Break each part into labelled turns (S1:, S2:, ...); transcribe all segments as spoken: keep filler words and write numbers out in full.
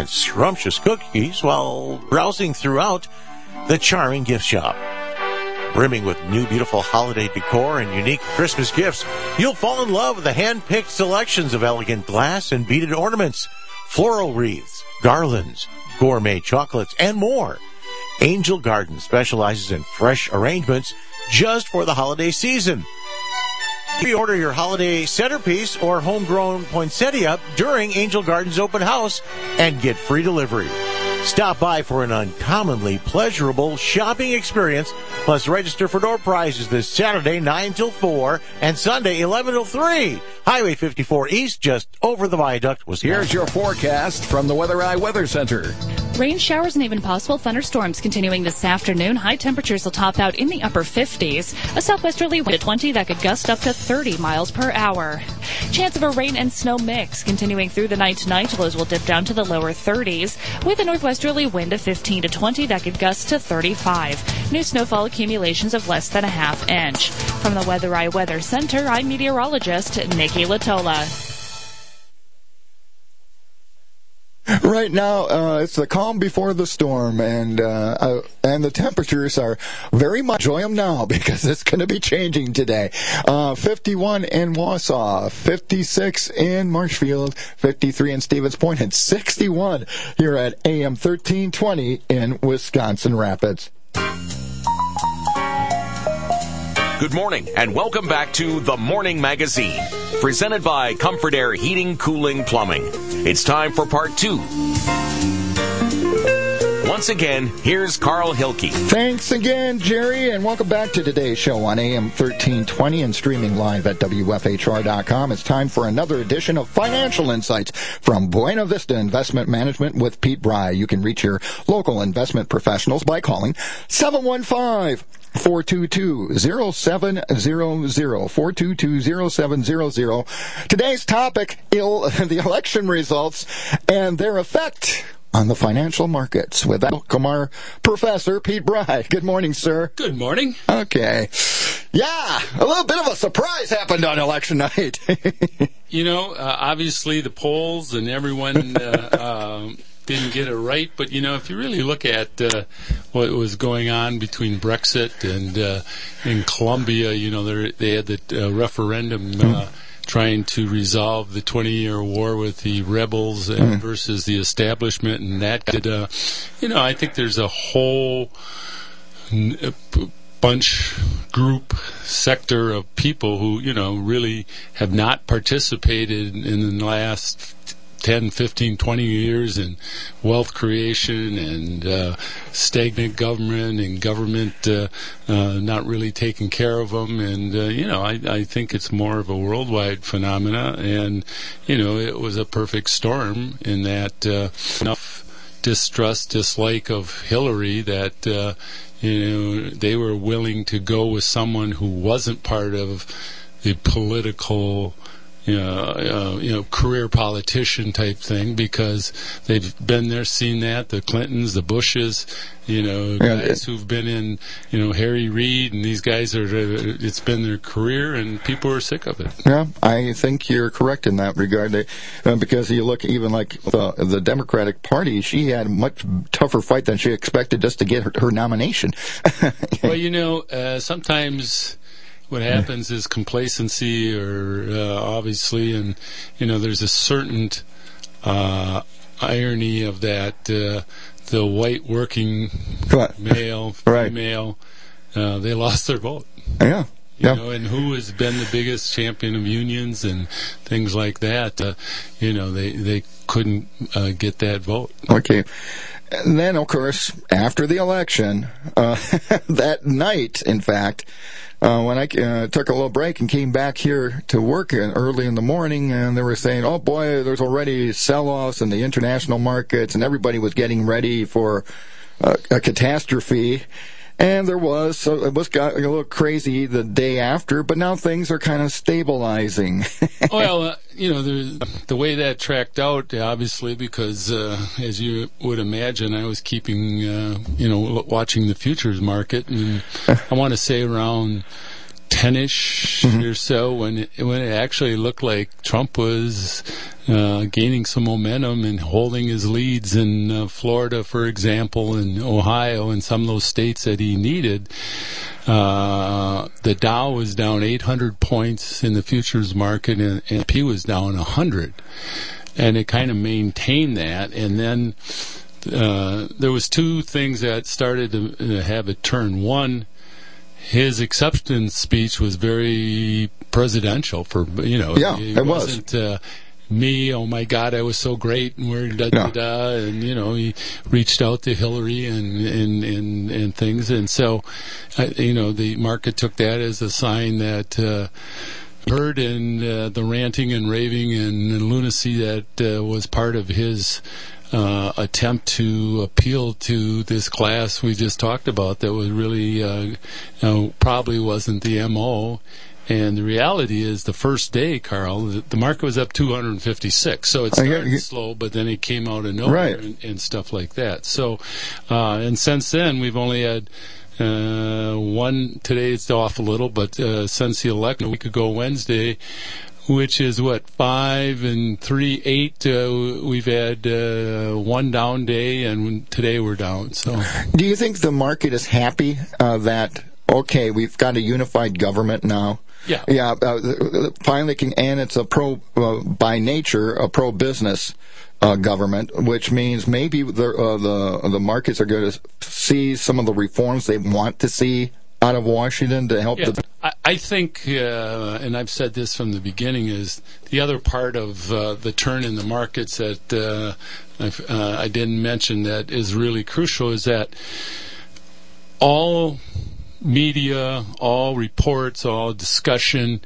S1: and scrumptious cookies while browsing throughout the charming gift shop. Brimming with new beautiful holiday decor and unique Christmas gifts, you'll fall in love with the hand-picked selections of elegant glass and beaded ornaments, floral wreaths, garlands, gourmet chocolates, and more. Angel Garden specializes in fresh arrangements just for the holiday season. Pre-order your holiday centerpiece or homegrown poinsettia during Angel Garden's open house and get free delivery. Stop by for an uncommonly pleasurable shopping experience, plus register for door prizes this Saturday, nine till four, and Sunday, eleven till three. Highway fifty-four East, just over the viaduct, was here.
S2: Here's your forecast from the Weather Eye Weather Center.
S3: Rain showers and even possible thunderstorms continuing this afternoon. High temperatures will top out in the upper fifties. A southwesterly wind at twenty that could gust up to thirty miles per hour. Chance of a rain and snow mix continuing through the night tonight. Lows will dip down to the lower thirties with a northwesterly wind of fifteen to twenty that could gust to thirty-five. New snowfall accumulations of less than a half inch. From the Weather Eye Weather Center, I'm meteorologist Nikki Latola.
S4: Right now, uh, it's the calm before the storm, and uh, uh, and the temperatures are very much enjoy them now because it's going to be changing today. Uh, fifty-one in Wausau, fifty-six in Marshfield, fifty-three in Stevens Point, and sixty-one here at A M thirteen twenty in Wisconsin Rapids.
S5: Good morning, and welcome back to The Morning Magazine, presented by Comfort Air Heating, Cooling, Plumbing. It's time for part two. Once again, here's Carl Hilke.
S4: Thanks again, Jerry, and welcome back to today's show on A M thirteen twenty and streaming live at W F H R dot com. It's time for another edition of Financial Insights from Buena Vista Investment Management with Pete Bry. You can reach your local investment professionals by calling seven one five, four two two, zero seven zero zero, four two two, zero seven zero zero. Today's topic, il- the election results and their effect on the financial markets. With that, welcome our professor, Pete Bry. Good morning, sir.
S6: Good morning.
S4: Okay. Yeah, a little bit of a surprise happened on election night.
S6: You know, uh, obviously the polls and everyone uh, um, didn't get it right, but, you know, if you really look at uh, what was going on between Brexit and uh, in Colombia, you know, they had the uh, referendum uh, trying to resolve the twenty-year war with the rebels and mm. versus the establishment, and that did, uh, you know, I think there's a whole n- bunch, group, sector of people who, you know, really have not participated in the last ten, fifteen, twenty years in wealth creation and uh, stagnant government and government uh, uh, not really taking care of them. And, uh, you know, I, I think it's more of a worldwide phenomena. And, you know, it was a perfect storm in that uh, enough distrust, dislike of Hillary that, uh, you know, they were willing to go with someone who wasn't part of the political You know, uh, you know, career politician type thing, because they've been there, seen that. The Clintons, the Bushes, you know,
S4: yeah,
S6: guys who've been in, you know, Harry Reid, and these guys are. Uh, it's been their career, and people are sick of it.
S4: Yeah, I think you're correct in that regard. They, uh, because you look even like the, the Democratic Party, she had a much tougher fight than she expected just to get her, her nomination.
S6: Well, you know, uh, sometimes what happens is complacency, or uh, obviously, and you know, there's a certain uh, irony of that. Uh, the white working male, female, right. uh, they lost their vote.
S4: Yeah.
S6: You
S4: yeah.
S6: know, and who has been the biggest champion of unions and things like that? Uh, you know, they they couldn't uh, get that vote.
S4: Okay. And then, of course, after the election, uh, that night, in fact, uh, when I uh, took a little break and came back here to work early in the morning, and they were saying, oh, boy, there's already sell-offs in the international markets, and everybody was getting ready for uh, a catastrophe. And there was, so it was got a little crazy the day after, but now things are kind of stabilizing.
S6: Well, uh, you know, the, the way that tracked out, obviously, because uh, as you would imagine, I was keeping, uh, you know, watching the futures market, and I want to say around ten-ish
S4: Mm-hmm.
S6: or so when it, when it actually looked like Trump was uh, gaining some momentum and holding his leads in uh, Florida, for example, and Ohio and some of those states that he needed. Uh, the Dow was down eight hundred points in the futures market, and, and S and P was down one hundred. And it kind of maintained that. And then uh, there was two things that started to uh, have it turn. One, his acceptance speech was very presidential for, you know,
S4: Yeah,
S6: it,
S4: it was.
S6: wasn't uh, me, oh my God, I was so great, and we're da da
S4: No.
S6: da, and you know, he reached out to Hillary and and and, and things, and so, uh, you know, the market took that as a sign that uh, heard and uh, the ranting and raving and lunacy that uh, was part of his uh, attempt to appeal to this class we just talked about that was really uh, you know, probably wasn't the M O. And the reality is, the first day, Carl, the, the market was up two hundred fifty-six. So it
S4: I
S6: started
S4: hear-
S6: slow, but then it came out of nowhere
S4: Right.
S6: and, and stuff like that. So, uh, and since then, we've only had uh, one. Today it's off a little, but uh, since the election, a week ago Wednesday, which is what, five and three, eight, uh, we've had uh, one down day, and today we're down. So,
S4: Do you think the market is happy uh, that, okay, we've got a unified government now?
S6: yeah.
S4: Yeah, uh, finally, can, and it's a pro, uh, by nature, a pro-business uh, government, which means maybe the uh, the the markets are going to see some of the reforms they want to see out of Washington to help
S6: Yeah,
S4: the.
S6: I, I think, uh, and I've said this from the beginning, is the other part of uh, the turn in the markets that uh, I've, uh, I didn't mention that is really crucial is that all media, all reports, all discussion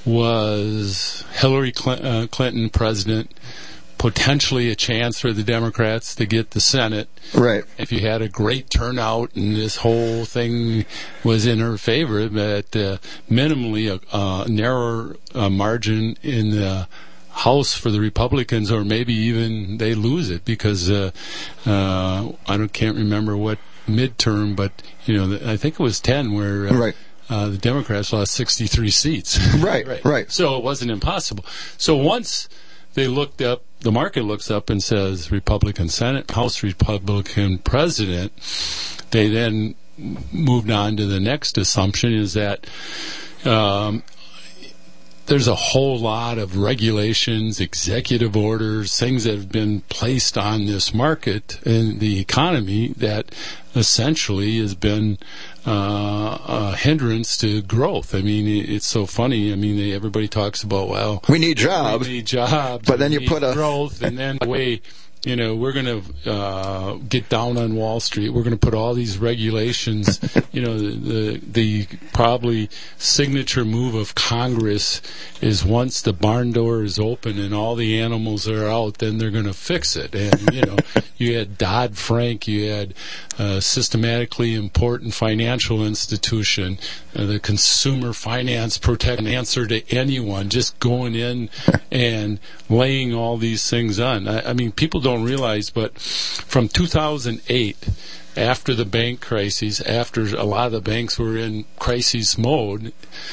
S6: was Hillary Clinton, uh, Clinton president, potentially a chance for the Democrats to get the Senate.
S4: Right.
S6: If you had a great turnout and this whole thing was in her favor, but uh, minimally a, a narrower uh, margin in the House for the Republicans, or maybe even they lose it because uh, uh, I don't can't remember what midterm, but you know I think it was ten where uh,
S4: Right.
S6: uh, the Democrats lost sixty-three seats.
S4: Right, right.
S6: So it wasn't impossible. So once they looked up, the market looks up and says Republican Senate, House Republican President, they then moved on to the next assumption is that um, there's a whole lot of regulations, executive orders, things that have been placed on this market and the economy that essentially has been uh, a hindrance to growth. I mean, it's so funny. I mean, everybody talks about, well,
S4: We need jobs.
S6: we need jobs,
S4: But then
S6: we
S4: you
S6: need
S4: put a-
S6: growth, and then way, you know, we're going to uh, get down on Wall Street. We're going to put all these regulations. You know, the, the the probably signature move of Congress is once the barn door is open and all the animals are out, then they're going to fix it. And you know, you had Dodd-Frank, you had uh, systematically important financial institution, uh, the Consumer Finance Protection answer to anyone, just going in and laying all these things on. I, I mean, people don't realize, but from two thousand eight, after the bank crises, after a lot of the banks were in crisis mode,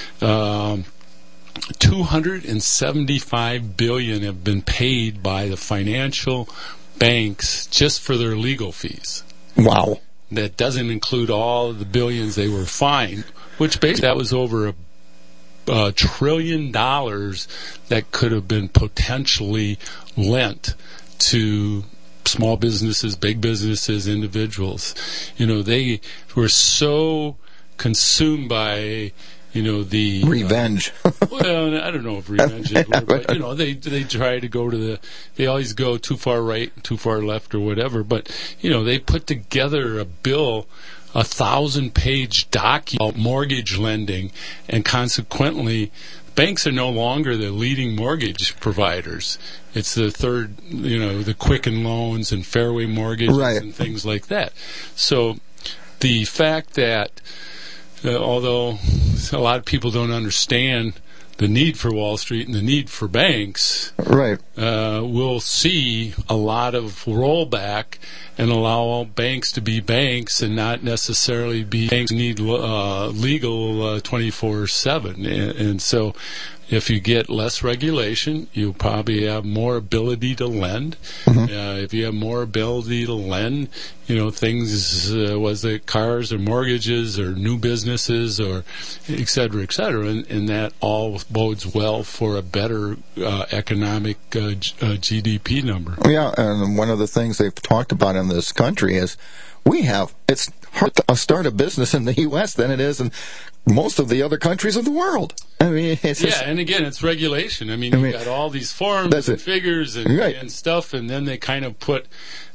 S6: um, two hundred seventy-five billion dollars have been paid by the financial banks just for their legal fees.
S4: Wow.
S6: That doesn't include all of the billions they were fined, which basically that was over a a trillion dollars that could have been potentially lent to small businesses, big businesses, individuals. You know, they were so consumed by, you know, the
S4: Revenge.
S6: Uh, well, I don't know if revenge is word, but you know, they they try to go to the. They always go too far right, too far left, or whatever. But you know, they put together a bill. A thousand-page document, mortgage lending, and consequently, banks are no longer the leading mortgage providers. It's the third, you know, the Quicken Loans and Fairway Mortgages
S4: Right.
S6: and things like that. So, the fact that, uh, although a lot of people don't understand the need for Wall Street and the need for banks,
S4: right,
S6: uh, we'll see a lot of rollback and allow banks to be banks and not necessarily be banks need uh, legal uh, twenty-four seven. And, and so if you get less regulation, you probably have more ability to lend. Mm-hmm. Uh, if you have more ability to lend, you know, things, uh, was it cars or mortgages or new businesses or et cetera, et cetera, and, and that all bodes well for a better uh, economic uh, G- uh, G D P number.
S4: Yeah, and one of the things they've talked about in this country is we have, it's hard to start a business in the U S than it is in most of the other countries of the world. I mean, it's
S6: yeah,
S4: just,
S6: and again, it's regulation. I mean,
S4: I
S6: you've
S4: mean,
S6: got all these forms and
S4: it.
S6: figures and,
S4: right.
S6: and stuff, and then they kind of put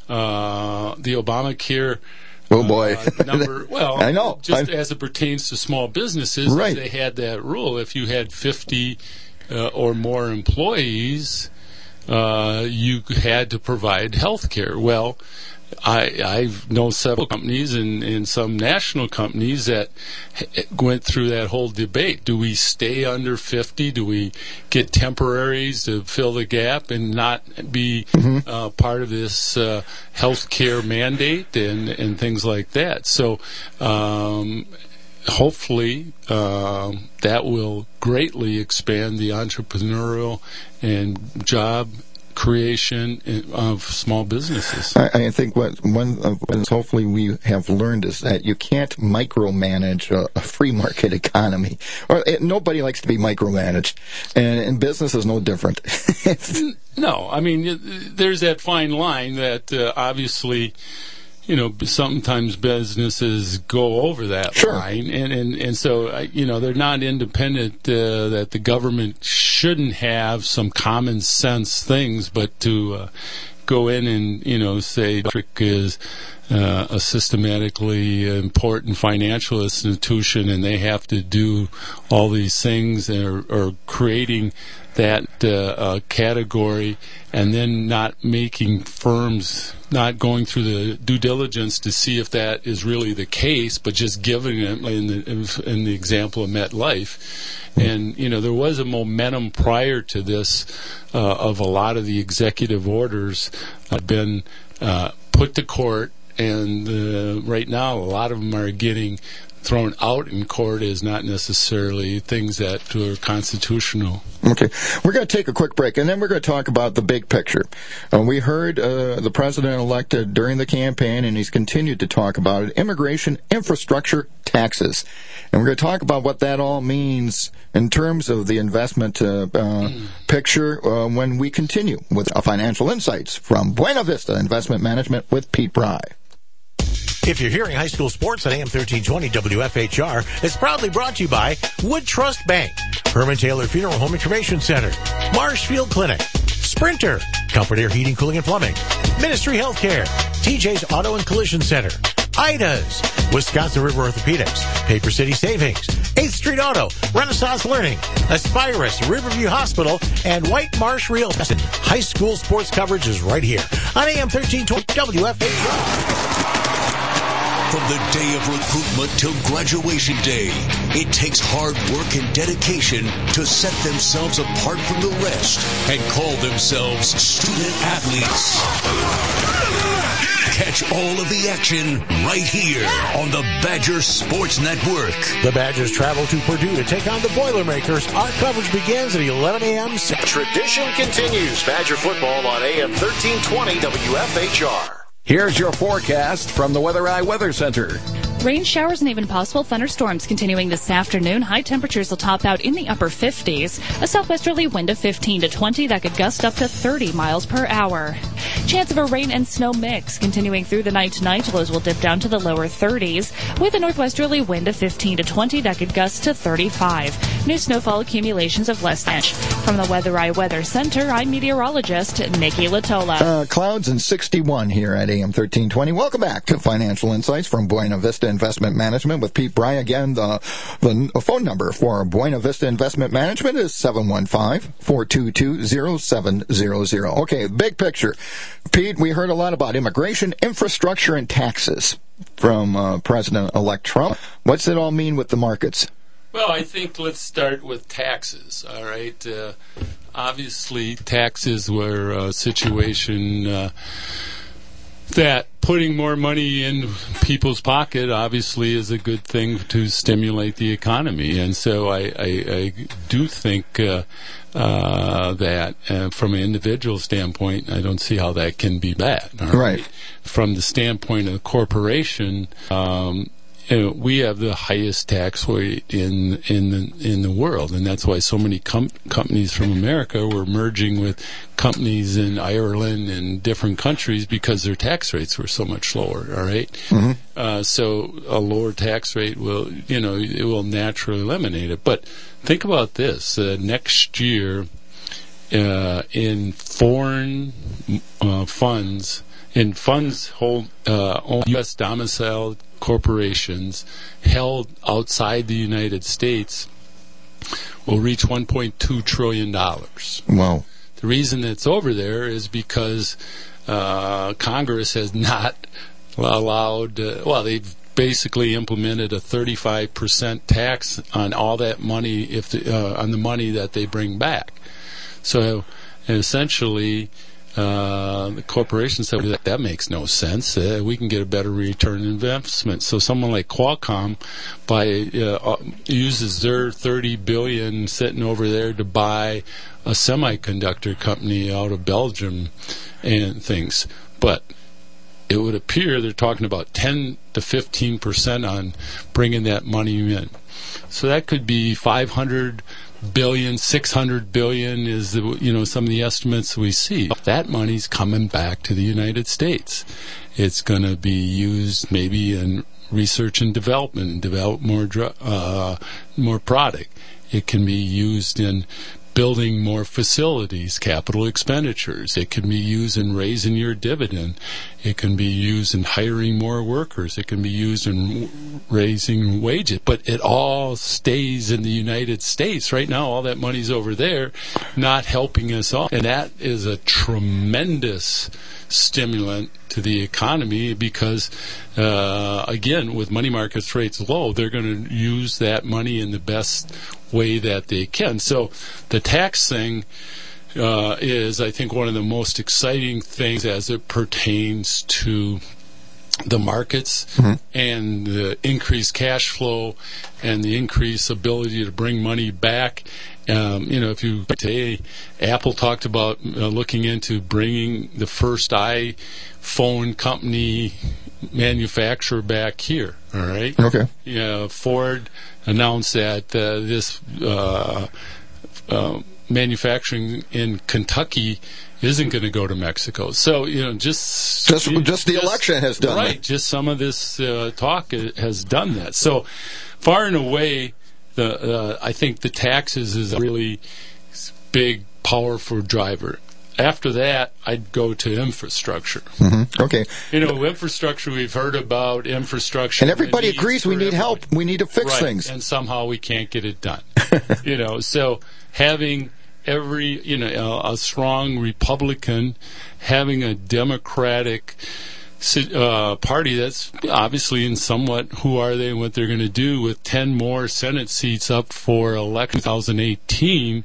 S6: uh, the Obamacare
S4: oh boy
S6: uh, number. Well,
S4: I know.
S6: just
S4: I'm,
S6: as it pertains to small businesses,
S4: right.
S6: they had that rule. If you had fifty uh, or more employees, uh, you had to provide health care. Well, I, I know several companies and, and some national companies that went through that whole debate. Do we stay under fifty? Do we get temporaries to fill the gap and not be mm-hmm. uh, part of this uh, health care mandate and, and things like that? So um, hopefully uh, that will greatly expand the entrepreneurial and job creation of small businesses.
S4: I, I think what one of what hopefully we have learned is that you can't micromanage a, a free market economy. Or it, nobody likes to be micromanaged, and, and business is no different.
S6: No, I mean there's that fine line that uh, obviously. You know, sometimes businesses go over that
S4: sure.
S6: line, and, and, and so, you know, they're not independent, uh, that the government shouldn't have some common sense things, but to uh, go in and, you know, say electric is uh, a systematically important financial institution and they have to do all these things or, or creating that uh, uh, category and then not making firms, not going through the due diligence to see if that is really the case, but just giving it in the, in the example of MetLife. And, you know, there was a momentum prior to this uh, of a lot of the executive orders have been uh, put to court, and uh, right now a lot of them are getting thrown out in court as not necessarily things that are constitutional.
S4: Okay. We're going to take a quick break, and then we're going to talk about the big picture. Uh, we heard uh, the president-elect uh, during the campaign, and he's continued to talk about it, immigration, infrastructure, taxes. And we're going to talk about what that all means in terms of the investment uh, uh, mm. picture uh, when we continue with our financial insights from Buena Vista Investment Management with Pete Bry.
S1: If you're hearing high school sports on A M thirteen twenty W F H R, it's proudly brought to you by Wood Trust Bank, Herman Taylor Funeral Home Information Center, Marshfield Clinic, Sprinter, Comfort Air Heating, Cooling, and Plumbing, Ministry Healthcare, T J's Auto and Collision Center, Ida's, Wisconsin River Orthopedics, Paper City Savings, eighth Street Auto, Renaissance Learning, Aspirus, Riverview Hospital, and White Marsh Real Estate. High school sports coverage is right here on A M thirteen twenty W F H R.
S7: From the day of recruitment till graduation day, it takes hard work and dedication to set themselves apart from the rest and call themselves student athletes. Catch all of the action right here on the Badger Sports Network.
S1: The Badgers travel to Purdue to take on the Boilermakers. Our coverage begins at eleven a.m.
S8: Tradition continues. Badger football on A M thirteen twenty W F H R.
S2: Here's your forecast from the Weather Eye Weather Center.
S3: Rain showers and even possible thunderstorms continuing this afternoon. High temperatures will top out in the upper fifties. A southwesterly wind of fifteen to twenty that could gust up to thirty miles per hour. Chance of a rain and snow mix continuing through the night tonight. Lows will dip down to the lower thirties with a northwesterly wind of fifteen to twenty that could gust to thirty-five. New snowfall accumulations of less than an inch. From the Weather Eye Weather Center, I'm meteorologist Nikki Latola.
S4: Uh, clouds and sixty-one here at A M thirteen twenty. Welcome back to Financial Insights from Buena Vista Investment Management with Pete Bry. Again, the, the phone number for Buena Vista Investment Management is seven one five, four two two, zero seven zero zero. Okay, big picture. Pete, we heard a lot about immigration, infrastructure, and taxes from uh, President-elect Trump. What's it all mean with the markets?
S6: Well, I think let's start with taxes, all right? Uh, obviously, taxes were a situation uh, that putting more money in people's pocket obviously is a good thing to stimulate the economy. And so I, I, I do think uh, uh, that uh, from an individual standpoint, I don't see how that can be bad. All right?
S4: Right.
S6: From the standpoint of the corporation, um, you know, we have the highest tax rate in in the in the world, and that's why so many com- companies from America were merging with companies in Ireland and different countries because their tax rates were so much lower. All right, mm-hmm. uh, so a lower tax rate will, you know, it will naturally eliminate it. But think about this: uh, next year, uh, in foreign uh, funds, in funds hold uh, U S domiciled corporations held outside the United States will reach one point two trillion dollars.
S4: Wow.
S6: The reason it's over there is because uh, Congress has not allowed, uh, well, they've basically implemented a thirty-five percent tax on all that money, if the, uh, on the money that they bring back. So essentially, Uh, the corporation said that, that makes no sense. Uh, we can get a better return on investment. So someone like Qualcomm by uh, uses their thirty billion dollars sitting over there to buy a semiconductor company out of Belgium and things. But it would appear they're talking about ten to fifteen percent on bringing that money in. So that could be five hundred billion, six hundred billion is the, you know, some of the estimates we see. That money's coming back to the United States. It's going to be used maybe in research and development, and develop more dr- uh, more product. It can be used in building more facilities, capital expenditures. It can be used in raising your dividend. It can be used in hiring more workers. It can be used in raising wages. But it all stays in the United States. Right now, all that money's over there, not helping us all. And that is a tremendous stimulant to the economy because, uh, again, with money market rates low, they're going to use that money in the best way that they can. So the tax thing uh, is, I think, one of the most exciting things as it pertains to the markets mm-hmm. and the increased cash flow and the increased ability to bring money back. Um, you know, if you today, Apple talked about uh, looking into bringing the first iPhone company manufacturer back here. All right.
S4: Okay.
S6: Yeah. Ford announced that uh, this uh, uh, manufacturing in Kentucky isn't going to go to Mexico. So, you know, just...
S4: Just,
S6: you,
S4: just the
S6: just,
S4: election has done
S6: right,
S4: that.
S6: Right, just some of this uh, talk has done that. So, far and away, the uh, I think the taxes is a really big, powerful driver. After that, I'd go to infrastructure.
S4: Mm-hmm. Okay.
S6: You know, infrastructure, we've heard about infrastructure.
S4: And everybody agrees we need help. We need to fix
S6: right.
S4: things.
S6: And somehow we can't get it done. You know, so having every, you know, a, a strong Republican, having a Democratic uh, party that's obviously in somewhat who are they and what they're going to do with ten more Senate seats up for election twenty eighteen.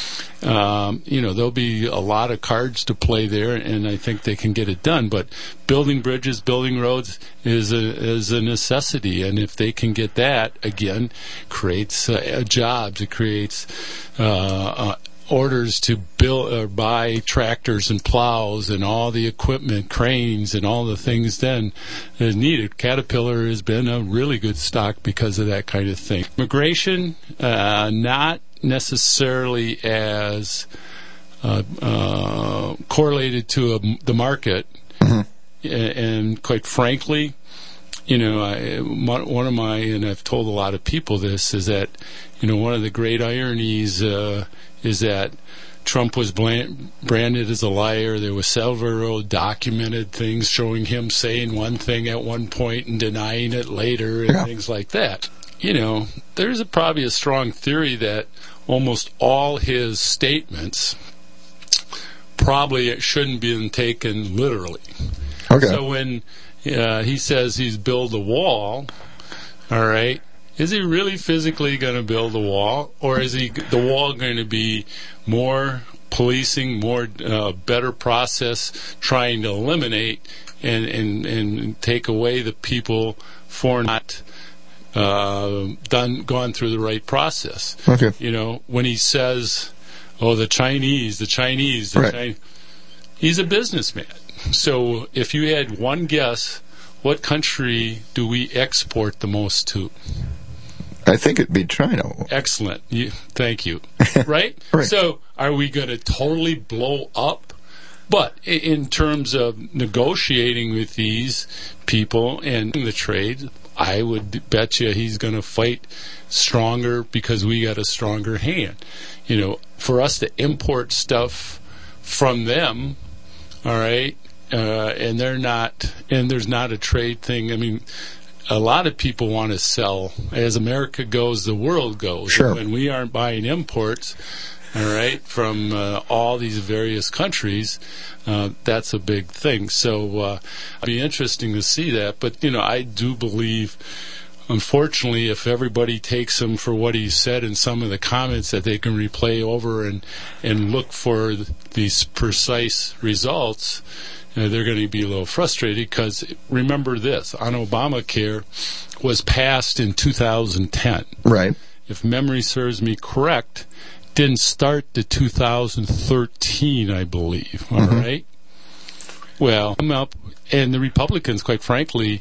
S6: Um, you know, there'll be a lot of cards to play there, and I think they can get it done. But building bridges, building roads is a is a necessity, and if they can get that, again, creates uh, jobs. It creates uh, uh, orders to build or buy tractors and plows and all the equipment, cranes, and all the things then is needed. Caterpillar has been a really good stock because of that kind of thing. Immigration, uh, not necessarily as uh, uh, correlated to a, the market, mm-hmm. and, and quite frankly, you know, I, one of my, and I've told a lot of people this, is that, you know, one of the great ironies uh, is that Trump was bland, branded as a liar. There was several documented things showing him saying one thing at one point and denying it later and yeah. things like that. You know, there's a, probably a strong theory that almost all his statements probably shouldn't be taken literally.
S4: Okay.
S6: So when uh, he says he's built a wall, all right, is he really physically going to build a wall, or is he the wall going to be more policing, more uh, better process, trying to eliminate and, and, and take away the people for not uh, done gone through the right process?
S4: Okay.
S6: You know, when he says, "Oh, the Chinese, the Chinese," the
S4: right.
S6: Chinese, he's a businessman. So if you had one guess, what country do we export the most to?
S4: I think it'd be China.
S6: Excellent. You, thank you. Right?
S4: Right.
S6: So are we going to totally blow up? But in terms of negotiating with these people and the trade, I would bet you he's going to fight stronger because we got a stronger hand. You know, for us to import stuff from them, all right, uh, and they're not, and there's not a trade thing. I mean, a lot of people want to sell. As America goes, the world goes.
S4: Sure.
S6: When we aren't buying imports, all right, from uh, all these various countries, uh, that's a big thing. So uh, it'd be interesting to see that. But, you know, I do believe, unfortunately, if everybody takes him for what he said in some of the comments, that they can replay over and, and look for these precise results, uh, they're going to be a little frustrated because, remember this, on Obamacare was passed in two thousand ten.
S4: Right.
S6: If memory serves me correct, didn't start to two thousand thirteen, I believe. All mm-hmm. right? Well, I'm up, and the Republicans, quite frankly,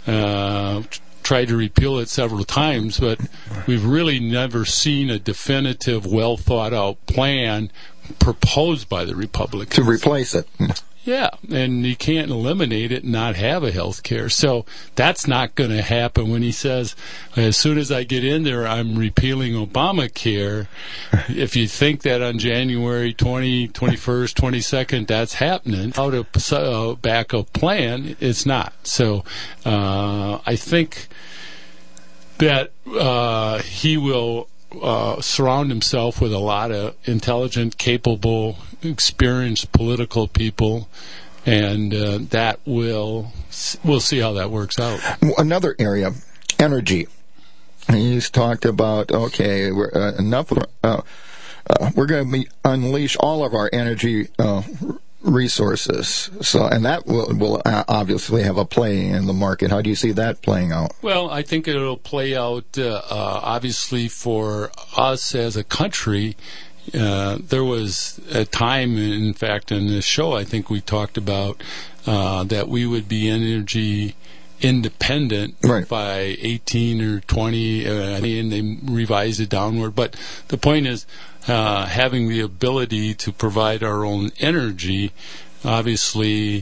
S6: uh, tried to repeal it several times, but we've really never seen a definitive, well-thought-out plan proposed by the Republicans.
S4: To replace it.
S6: Yeah, and you can't eliminate it and not have a health care. So that's not going to happen when he says, as soon as I get in there, I'm repealing Obamacare. If you think that on January twentieth, twenty-first, twenty-second, that's happening, out of uh, backup plan, it's not. So uh, I think that uh, he will uh, surround himself with a lot of intelligent, capable, experienced political people, and uh, that will we'll see how that works out.
S4: Another area, energy. He's talked about, okay, we're, uh, enough. Uh, uh, we're going to unleash all of our energy uh, resources. So, and that will, will obviously have a play in the market. How do you see that playing out?
S6: Well, I think it'll play out uh, uh, obviously for us as a country. Uh, there was a time, in fact, in this show, I think we talked about uh, that we would be energy independent
S4: right.
S6: by eighteen or twenty, uh, and they revised it downward. But the point is, uh, having the ability to provide our own energy, obviously,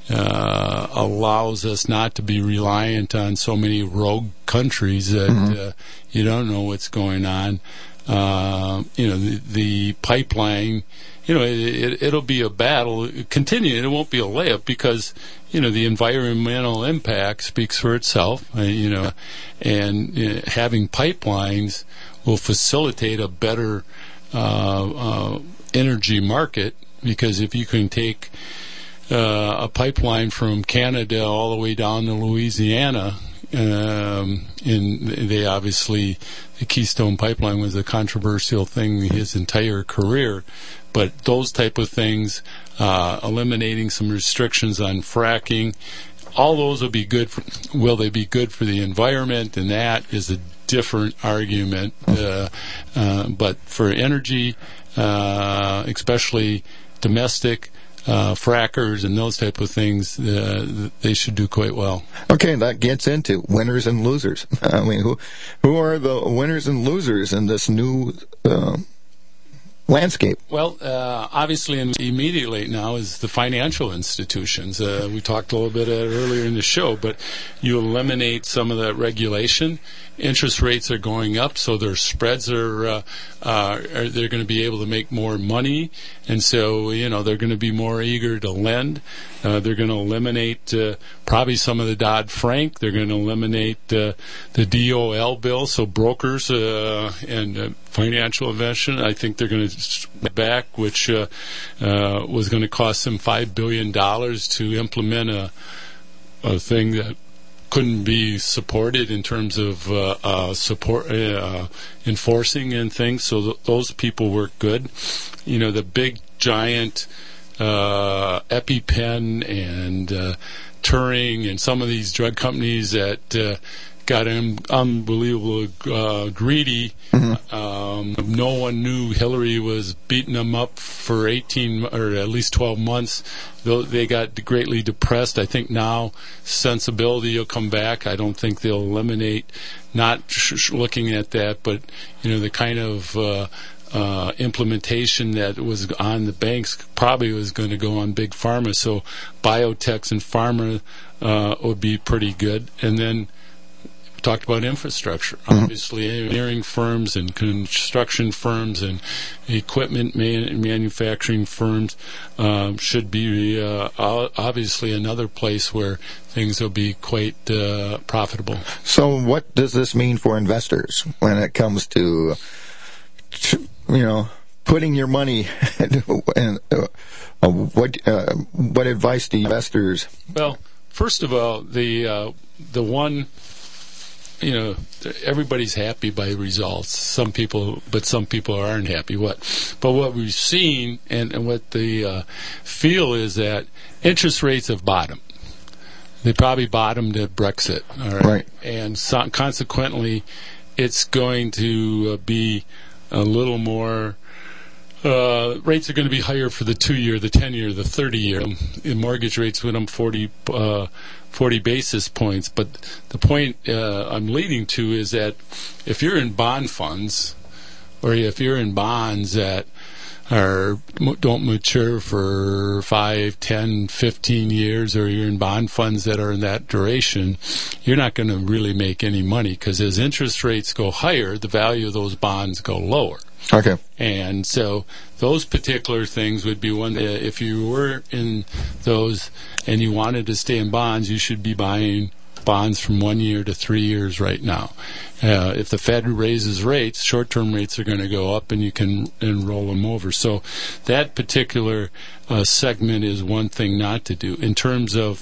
S6: uh, allows us not to be reliant on so many rogue countries that mm-hmm. uh, you don't know what's going on. Uh, you know, the, the pipeline, you know, it, it, it'll be a battle. Continue. It won't be a layup because, you know, the environmental impact speaks for itself, uh, you know, and uh, having pipelines will facilitate a better uh, uh, energy market, because if you can take uh, a pipeline from Canada all the way down to Louisiana, Um, and they obviously, the Keystone Pipeline was a controversial thing his entire career, but those type of things, uh, eliminating some restrictions on fracking, all those will be good for, will they be good for the environment? And that is a different argument. Uh, uh, but for energy, uh, especially domestic, Uh, frackers and those type of things, uh, they should do quite well.
S4: Okay, that gets into winners and losers. I mean, who who are the winners and losers in this new uh, landscape?
S6: Well, uh, obviously, immediately now is the financial institutions. Uh, we talked a little bit earlier in the show, but you eliminate some of that regulation. Interest rates are going up, so their spreads are, uh, uh, are they're going to be able to make more money, and so you know they're going to be more eager to lend. Uh, they're going to eliminate uh, probably some of the Dodd-Frank. They're going to eliminate uh, the D O L bill, so brokers uh, and uh, financial investment. I think they're going to back, which uh, uh, was going to cost them five billion dollars to implement a a thing that couldn't be supported in terms of uh, uh, support uh, enforcing and things. So th- those people work good. You know, the big giant uh, EpiPen and uh, Turing and some of these drug companies that uh, got un- unbelievable uh, greedy. Mm-hmm. Um, no one knew Hillary was beating them up for eighteen or at least twelve months. They got greatly depressed. I think now sensibility will come back. I don't think they'll eliminate not sh- sh- looking at that, but you know the kind of uh, uh, implementation that was on the banks probably was going to go on big pharma. So biotechs and pharma uh, would be pretty good, and then. Talked about infrastructure. Mm-hmm. Obviously, engineering firms and construction firms and equipment man- manufacturing firms um, should be uh, obviously another place where things will be quite uh, profitable.
S4: So what does this mean for investors when it comes to, to you know, putting your money and uh, what uh, what advice do investors?
S6: Well, first of all, the uh, the one you know, everybody's happy by results. Some people, but some people aren't happy. What, but what we've seen and, and what the uh, feel is that interest rates have bottomed. They probably bottomed at Brexit, all right?
S4: Right.
S6: And so, consequently, it's going to uh, be a little more. Uh, rates are going to be higher for the two-year, the ten-year, the thirty-year. And mortgage rates went up forty, uh, forty basis points. But the point uh, I'm leading to is that if you're in bond funds, or if you're in bonds that are don't mature for five, ten, fifteen years, or you're in bond funds that are in that duration, you're not going to really make any money because as interest rates go higher, the value of those bonds go lower.
S4: Okay.
S6: And so those particular things would be one. Uh, if you were in those and you wanted to stay in bonds, you should be buying bonds from one year to three years right now. Uh, if the Fed raises rates, short-term rates are going to go up, and you can and roll them over. So that particular uh, segment is one thing not to do. In terms of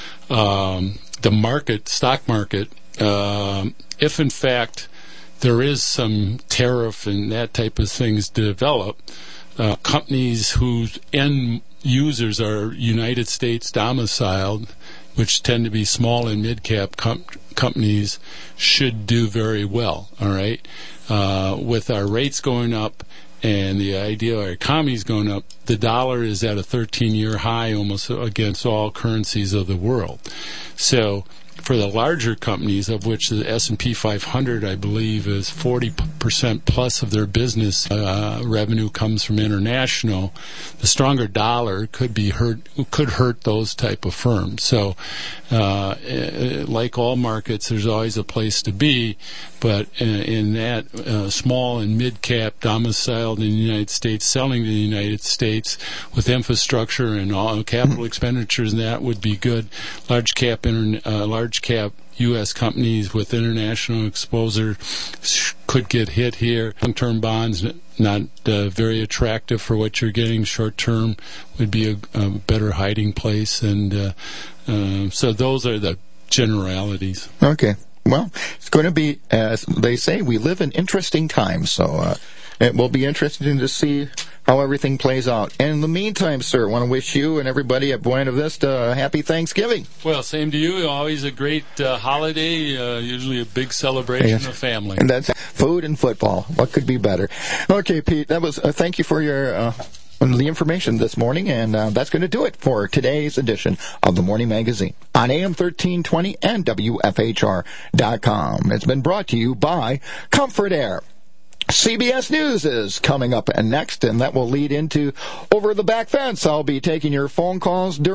S6: um, the market, stock market, uh, if in fact there is some tariff and that type of things to develop, uh, companies whose end users are United States domiciled, which tend to be small and mid-cap com- companies, should do very well, all right? Uh, with our rates going up and the idea our economy is going up, the dollar is at a thirteen-year high almost against all currencies of the world. So for the larger companies, of which the S and P five hundred, I believe, is forty percent plus of their business uh, revenue comes from international, the stronger dollar could be hurt, could hurt those type of firms. So, uh, like all markets, there's always a place to be, but in, in that uh, small and mid-cap domiciled in the United States, selling to the United States with infrastructure and all capital expenditures, and that would be good. Large cap, inter, uh, large cap U S companies with international exposure could get hit here. Long-term bonds, not uh, very attractive for what you're getting. Short-term would be a, a better hiding place. And uh, uh, so those are the generalities.
S4: Okay. Well, it's going to be, as they say, we live in interesting times. So uh, it will be interesting to see how everything plays out. And in the meantime, sir, I want to wish you and everybody at Buena Vista a happy Thanksgiving.
S6: Well, same to you. Always a great uh, holiday, uh, usually a big celebration yes. of family.
S4: And that's food and football. What could be better? Okay, Pete, that was. Uh, thank you for your uh, the information this morning, and uh, that's going to do it for today's edition of the Morning Magazine on A M thirteen twenty and W F H R dot com. It's been brought to you by Comfort Air. C B S News is coming up next, and that will lead into Over the Back Fence. I'll be taking your phone calls during